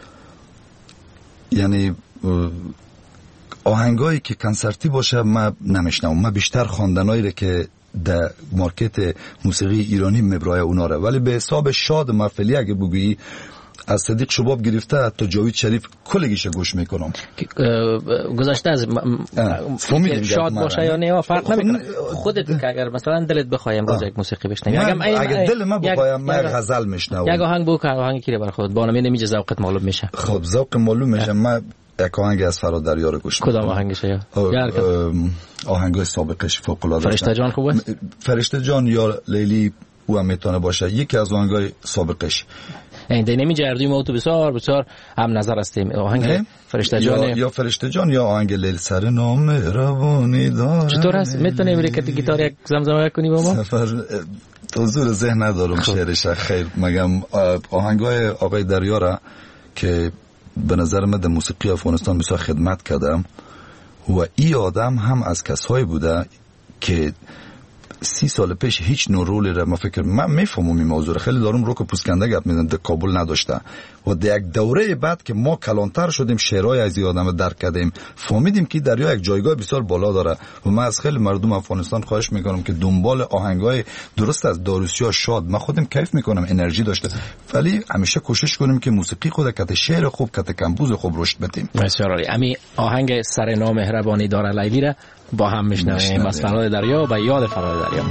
یعنی آهنگایی که کنسرتی باشه من نمیشنم. من بیشتر خواندنایی رو که در مارکت موسیقی ایرانی مبرای اونا را، ولی به حساب شاد محفلی اگه بگویی از صدیق شباب گرفته تا جاوید شریف کلگیش گوش میکنم. گذشته از شاد باشه یا نه فرق نمیکنه. خودت که اگر مثلا دلت بخوای امروز یک موسیقی بشنوی، اگه دل من بخوایم من غزل میشنوم، یک آهنگ بگو که آهنگی که برای خودت بانم نمیشه ذوقت معلوم میشه. خب ذوق معلوم میشه. من یک آهنگ از فرادریا رو گوش میکنم. کدام آهنگشه؟ آهنگای سابقش فوق العاده. فرشته جان خوبه؟ فرشته جان یا لیلی او هم میتونه باشه یکی از آهنگای سابقش. این دی نمیجه اردوی ما تو بسیار بسیار هم نظر هستیم. آهنگ فرشته جان یا, یا فرشته جان یا آهنگ لیل سر نام روانی دار. چطور هست؟ میتونی امری که گیتار یک زمزمه کنی با ما؟ سفر تو زور ذهن ندارم شعرش. خیر مگم آهنگای آقای دریا را که به نظر من در موسیقی افغانستان بسیار خدمت کردم و این آدم هم از کسایی بوده که سی سال پیش هیچ نوع رولی را من فکر من میفهمم این موضوع خیلی دارم رو که پوسکنده گپ میزنم در کابل نداشته و در یک دوره بعد که ما کلانتر شدیم شعرهای از این آدم درک کردیم فهمیدیم که دریا یک جایگاه بسیار بالا داره و من از خیلی مردم افغانستان خواهش میکنم که دنبال آهنگای درست از داروسیا شاد. من خودم کیف میکنم انرژی داشته، ولی همیشه کوشش کنیم که موسیقی خود کته شعر خوب کته کمپوز خوب رشد بدیم. بسیار عالی. امی آهنگ سر نام مهربانی دار لیلی را با هم میشنویم از فراد دریا و یاد فراد دریا.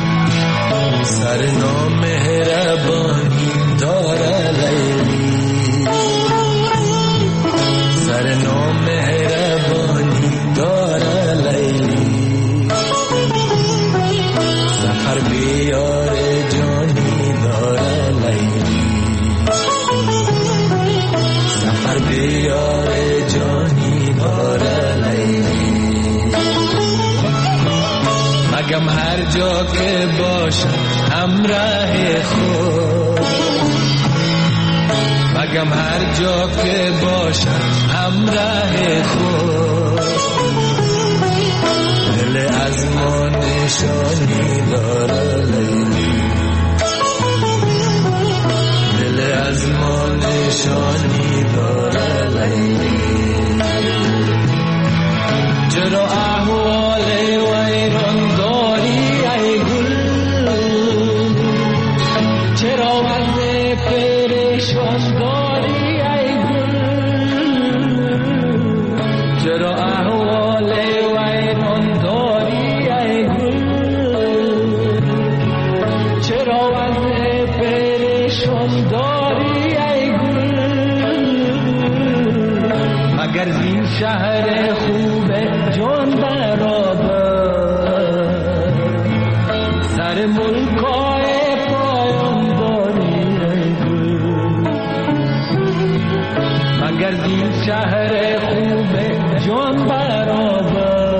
سر نام مهربانی دار لیلی، سر نام مهربانی دار لیلی، سفر بیار جانی دار لیلی، سفر بیار جانی دار لیلی. مگم هر جا که باشم همراه خود، مگم هر جا که باشم همراه خود، دل از ما نشانی داره لیلی، دل از ما نشانی داره. پریشان داری ای گل، چرا احوال ویران داری ای گل، چرا وضع پریشان داری ای گل، مگر این شهر خوب جان برابر سر ملکای پایان داری ای گل، مگر این شهر خوب جان برابر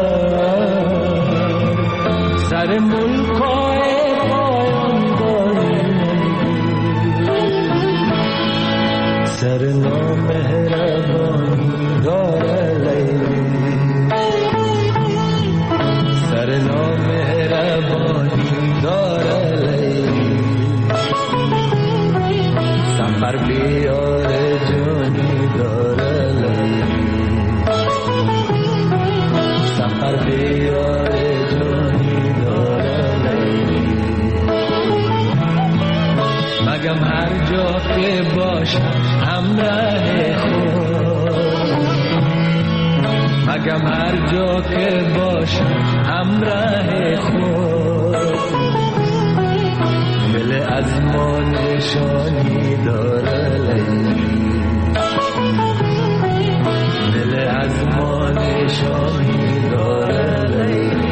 سر ملکای پایان داری ای گل، سر نامهربانی داره لیلی، سر نامهربانی داره لیلی، سفر بیار جانی داره لیلی، سفر بیار جانی داره لیلی، مگم هر جا که باشم همراه خود، مگم هر جا که باشم همراه خود، دل از ما نشانی داره لیلی، دل از ما نشانی داره لیلی.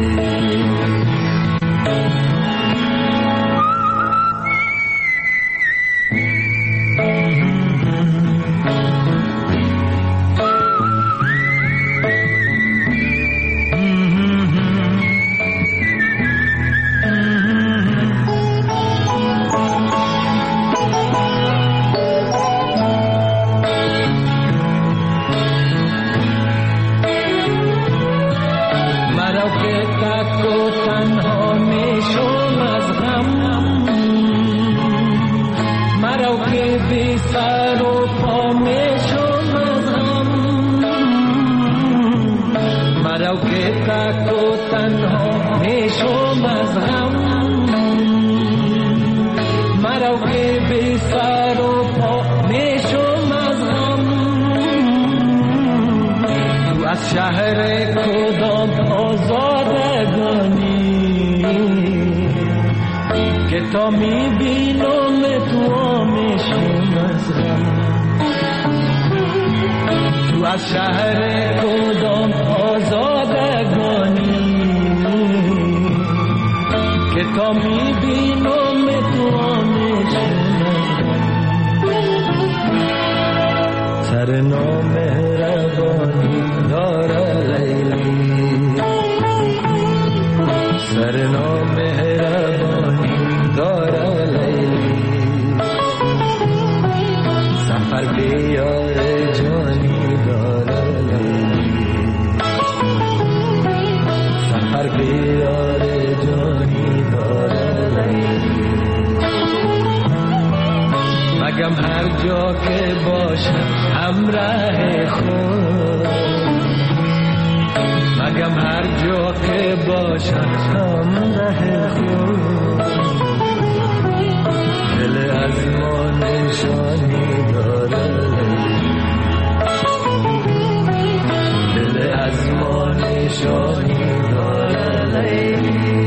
شهر کدام آزادگانی که تا میبینم تو آمشم از غم، تو از شهر کدام آزادگانی که تا میبینم تو آمشم از غم، سر نامهربانی داره لیلی، سر نامهربانی داره لیلی، سفر بیار جانی داره لیلی، سفر بیار جانی داره لیلی، مگم هر جا که باشم همراه خود، مگم هر جا که باشم همراه خود، دل از ما نشانی داره لیلی، دل از ما نشانی داره لیلی.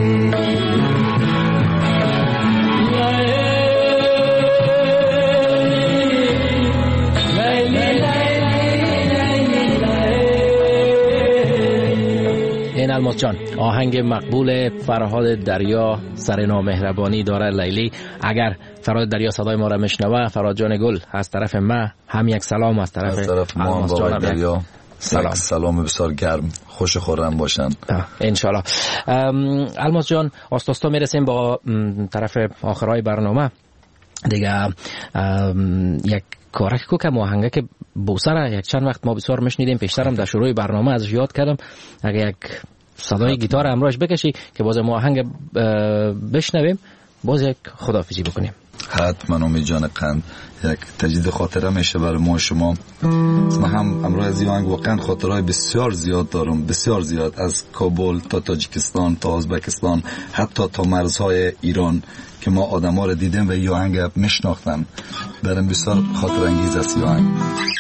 این الماس جان آهنگ مقبول فرهاد دریا سر نامهربانی داره لیلی. اگر فرهاد دریا صدای ما را میشنوه، فرهاد جان گل از طرف ما هم یک سلام، از طرف, از طرف ما هم با دریا سلام. سلام بسیار گرم، خوش خورم باشن انشالله. الماس جان آستاستا میرسیم با طرف آخرای برنامه دیگه. یک کارک کو که آهنگه که بوسره یک چند وقت ما بسیار میشنیدیم، پیشترم در شروع برنامه ازش یاد کردم، اگه یک صدای گیتار همراهش بکشی که باز ما آهنگ بشنویم، باز یک خداحافظی بکنیم. حتما امید جان قند یک تجدید خاطره میشه برای ما شما. من هم امروز از این آهنگ واقعا خاطرهای بسیار زیاد دارم، بسیار زیاد، از کابل تا تاجیکستان تا ازبکستان حتی تا مرزهای ایران که ما آدم ها رو دیدیم و این آهنگ میشناختم. برام بسیار خاطر انگیز است این آهنگ.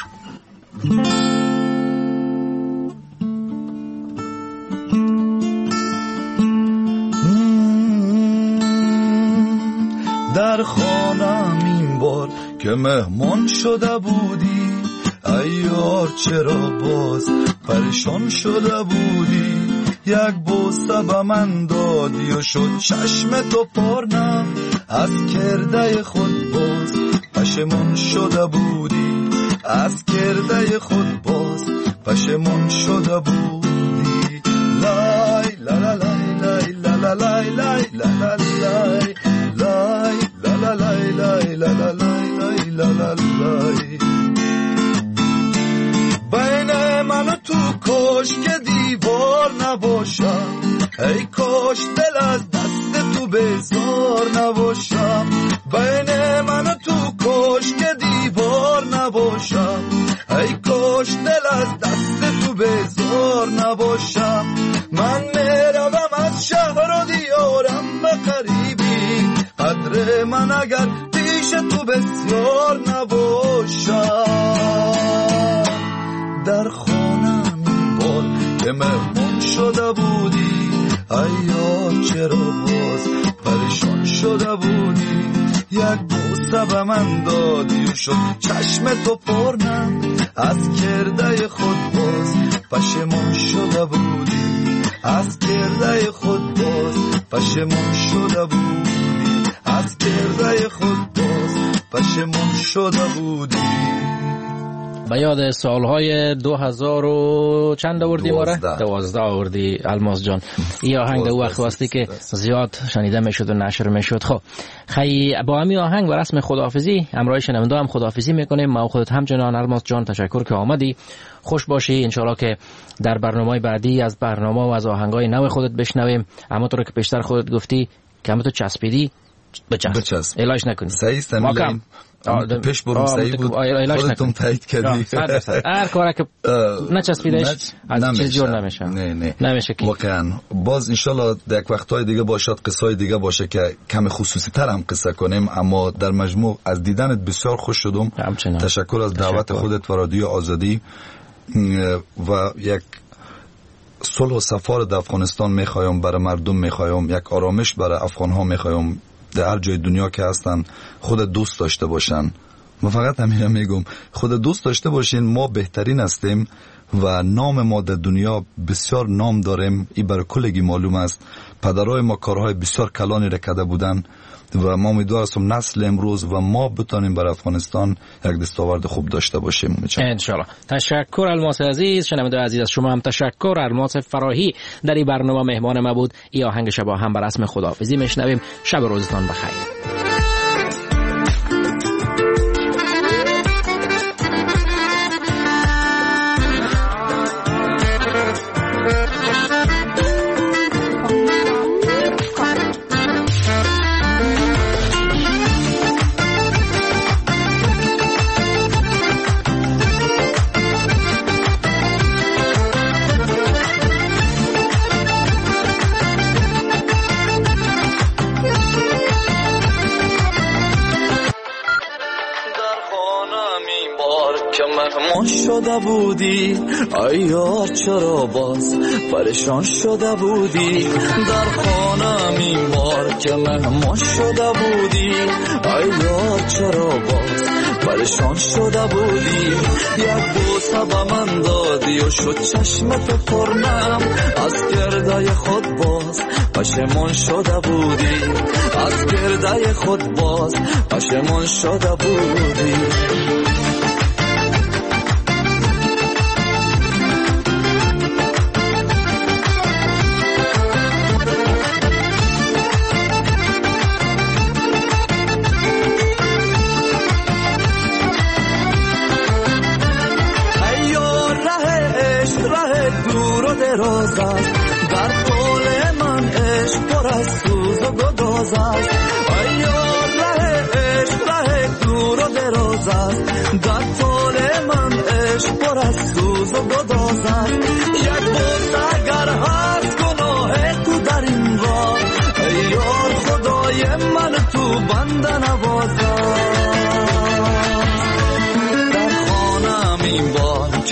در خانم این بار که مهمان شده بودی، ای یار چرا باز پریشان شده بودی؟ یک بوسه به من دادی و شد چشم تو پرنم، از کرده خود باز پشیمان شده بودی، از کرده خود باز پشیمان شده بودی. لای لا لا لای لای لا لا لای لای لا لا لای لای لا لا لای لای لا لا لای لا لا لای. بین من و تو کاش که دیوار نباشم، ای کاش دل از دست تو بیزار نباشم. بین من و تو کاش که دیوار نباشم، ای کاش دل از دست تو بیزار نباشم. من میروم از شهر و دیارم به قریبی، قدر من اگر پیش تو بسیار نباشم. در خانم این بار که مهمان شده بودی، ای یار چرا باز پریشان شده بودی؟ یک بوسه به من دادی و شد چشم تو پرنم، از کرده خود باز پشیمان شده بودی، از کرده خود باز پشیمان شده بودی، از کرده خود باز پشیمان شده بودی. به یاد سالهای دو هزار و چند آوردی ماره؟ دوازده آوردی الماس جان. این آهنگ دو وقت واسطی که زیاد شنیده میشد و نشر میشد. خب خیلی با همین آهنگ و رسم خداحافظی امروز شنونده هم خداحافظی میکنیم. ما خودت همچنان الماس جان تشکر که آمدی. خوش باشی. انشالله که در برنامه بعدی از برنامه و از آهنگای نو خودت بشنویم. اما تو رو که پیشتر خودت گفتی که تو چسبیدی بچسب, بچسب. الاش نکنی. صحیح است. پیش برم صحیح بود، خودتون تایید کردی. هر کاری که نچسبیدش از چیز جور نمیشه. نه نه نمیشه که واقعا. باز انشالله در یک وقتهای دیگه باشد قصهای دیگه باشه که کم خصوصی تر هم قصه کنیم. اما در مجموع از دیدنت بسیار خوش شدم. همچنان. تشکر از دعوت تشکر. خودت و رادیو آزادی و یک صلح و صفا در افغانستان میخوایم، برای مردم میخوایم، یک آرامش برای افغان ها میخوایم. در هر جای دنیا که هستن خود دوست داشته باشن. من فقط همین میگم خود دوست داشته باشین. ما بهترین هستیم و نام ما در دنیا بسیار نام داریم. این برای کلگی معلوم است. پدرای ما کارهای بسیار کلانی را کرده بودن و ما امیدوار هستم نسل امروز و ما بتونیم برای افغانستان یک دستاورد خوب داشته باشیم ان شاء الله. تشکر الماس عزیز. شنونده عزیز از شما هم تشکر. الماس فراهی در این برنامه مهمان ما بود. این آهنگ شبا هم بر رسم خداحافظی میشنویم. شب روزتان بخیر. شده بودی ای یار چرا باز پریشان شده بودی؟ در خانم این بار که مهمان شده بودی ای یار چرا باز پریشان شده بودی؟ یک بوسه به من دادی و شد چشم تو پرنم، از گرده خود باز پشیمان شده بودی، از گرده خود باز پشیمان شده بودی. دراز است در قول من عشق پر از سوز و گداز است. آیا ره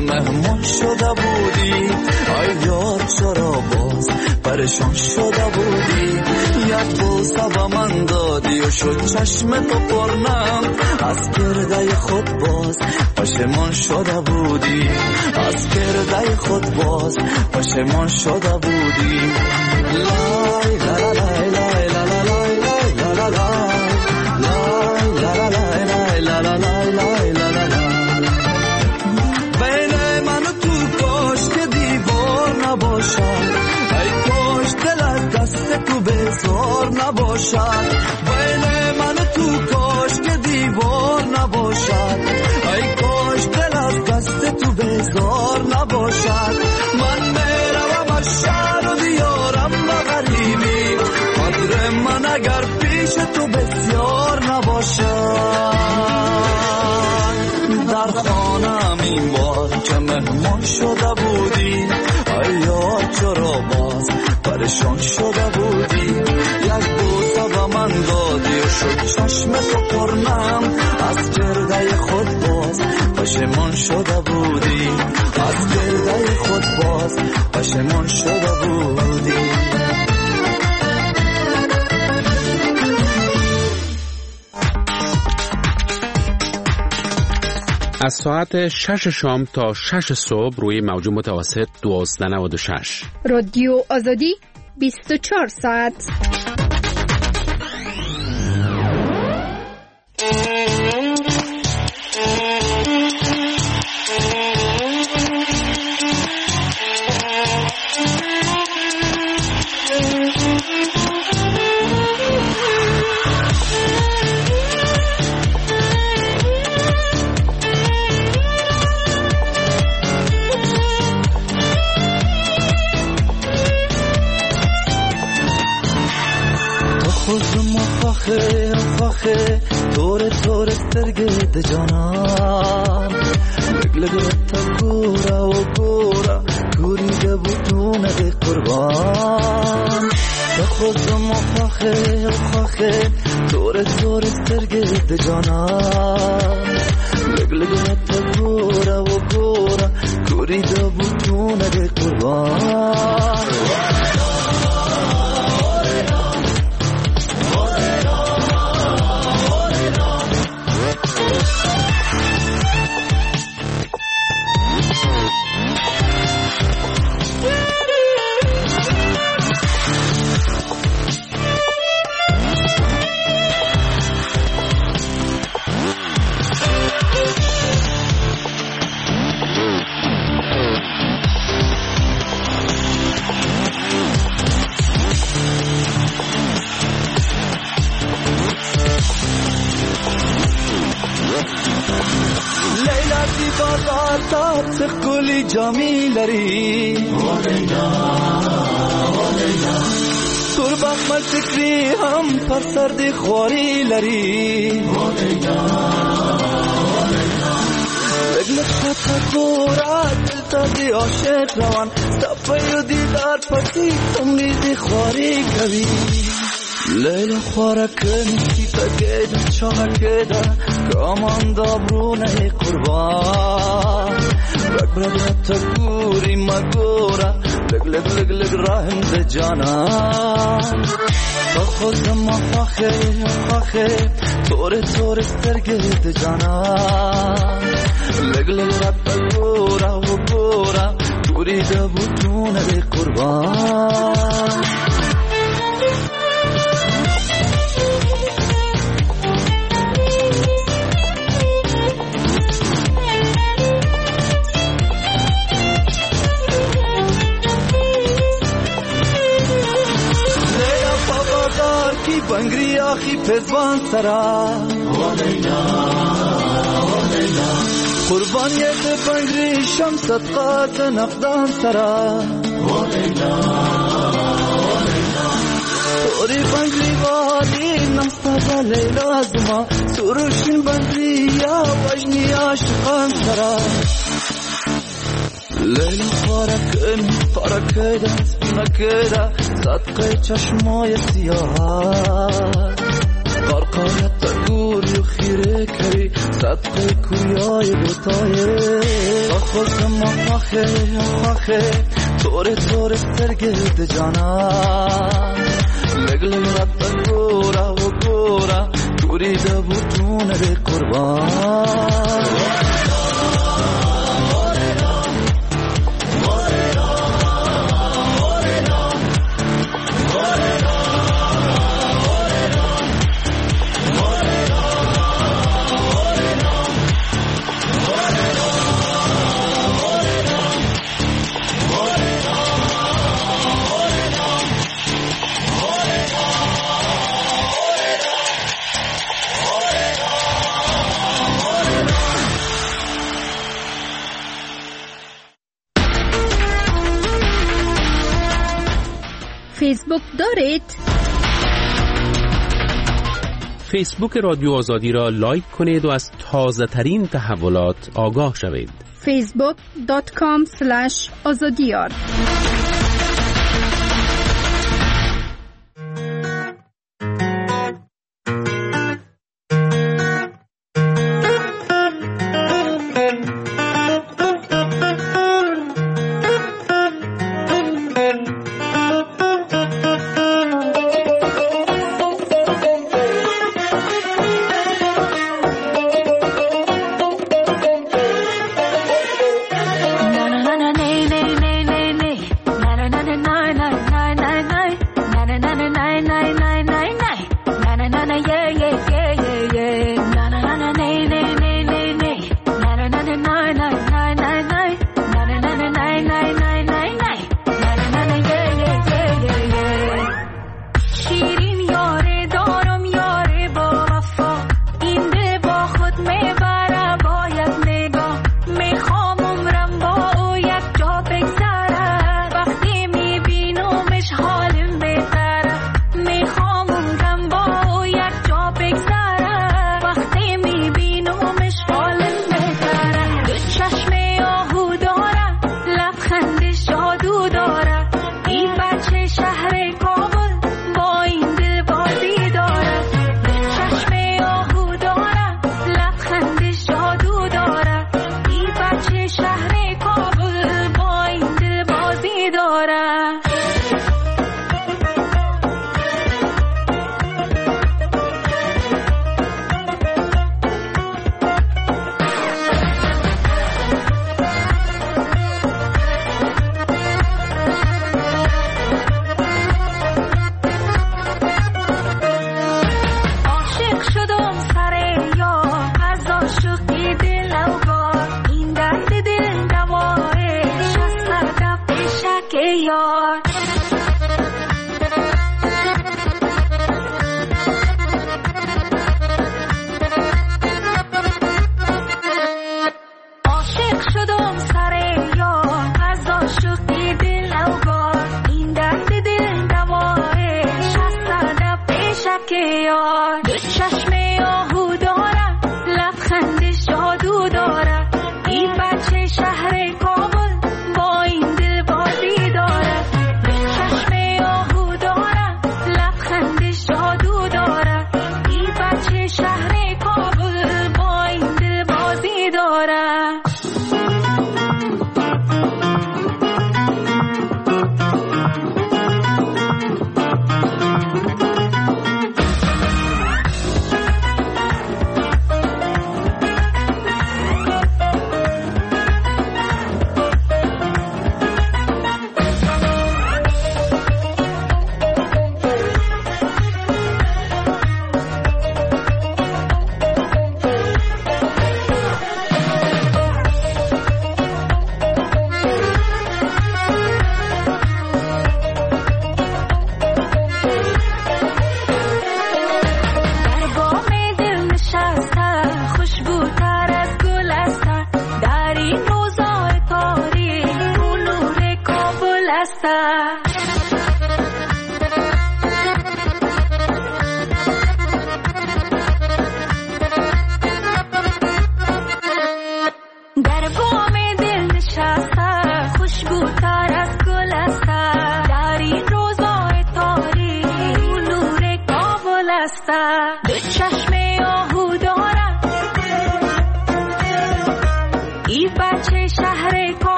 مهمان شده بودی. ای یار چرا باز پریشان شده بودی؟ یک بوسه به من دادی و شد چشم تو پرنم. از کرده خود باز پشیمان شده بودی. از کرده خود باز پشیمان شده بودی. لای لا لا لای لا لا لای لا لا لای لا لا لای لا لا لای لا لا لا. بین من و تو کاش که دیوار نباشد. ای کاش دل از دست تو بزار نباشد. بین من و تو کاش که دیوار نباشد. ای کاش دل از دست تو بزار نباشد. من میروم از شهر و دیارم و غریبی. قدر من اگر پیش تو بسیار نباشد. در خانم این بار که مهمان شده بودی. ای یار چرا باز پریشان شده بودی؟ یک بوسه به من دادی و شد چشم تو پرنم. از کرده خود باز پشیمان شده بودی. از کرده خود باز پشیمان شده بودی. از ساعت شش شام تا شش صبح روی موج متوسط دوازده نود و شش رادیو آزادی بیست و چهار ساعت. فخر فخر تور تور سترگه جانم. لگلگت گورا و گورا گوری دبودون ده قربان. تخوزم فخر فخر تور تور سترگه جانم. لگلگت گورا و گورا گوری دبودون ده قربان. جامی لری قربت مل فکری هم پر سردی خواری لری. بگلت خطا گورا دلتا دی عاشق روان. صفای و دیدار پسی تمریزی خواری کوی. لیلا خواره کنی تا گیدن چاها گیدن کامان دابرونه قربان. رگ برد تا گوری مگورا لگ لگ لگ لگ راهم ده جانم. تا خودم فخر فخر تور تور سترگه ده جانم. لگ لگ رد تا گورا و گورا گوری ده بودونه ده قربان. بنگری آخی پزوان سرا قربانیت بنگری شم صدقات نقدان سرا. توری بنگری والی نستا لیلا زما. سروشین بنگری یا وجنی عاشقان سرا. لیلا خارکن خارکیده سپینکیده صدقه چشمای سیاه. قرقایت گوری و خیره کری صدق کویای بوتای خواست ما خواخه خواخه طور طور سرگرد جانم لگ لگ رد گورا و گورا توری دبوتون به قربان فیسبوک دارید؟ فیسبوک رادیو آزادی را لایک کنید و از تازه ترین تحولات آگاه شوید. فیسبوک دات کام اسلش آزادیار.